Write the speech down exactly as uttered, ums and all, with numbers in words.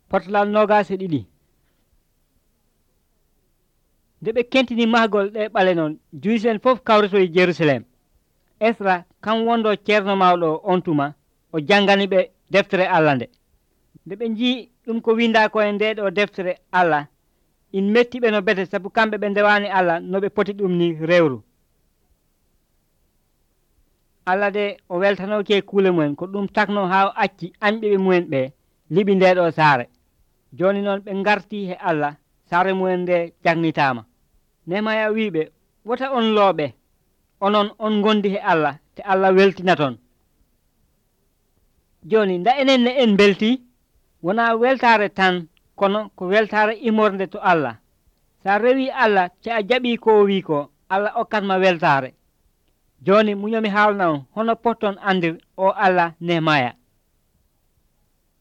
portalal nogas e ɗiɗi nde ɓe kentini mahgol ɗe ɓale noon juise en fof kawrito e Jerusalem. Esra kam wondo ceerno mawɗo on tuma o janngani ɓe deftere Allah nde nde ɓe jii ɗum ko winda ko e nde ɗo deftere Allah in metti ɓe no bete sabu kamɓe ɓe ndewani Allah no ɓe poti ɗum ni rewru. Allah de o weltanoke kuule mumen ko ɗum takno ha acci anɓeɓe mumen ɓe liɓi nde ɗo saare. Joni noon ɓe garti he Allah saare mumen nde jagnitama. Nehemaya wiɓe wota on looɓe onon on gondi he Allah te Allah weltina toon. Joni nda enen ne en belti wona weltare tan kono ko weltare imorde to Allah. Sa rewi Allah te a jaɓi ko wi ko Allah okkatma weltare. Joni muñomi haalna on hono potton andir o Allah Nehemaya.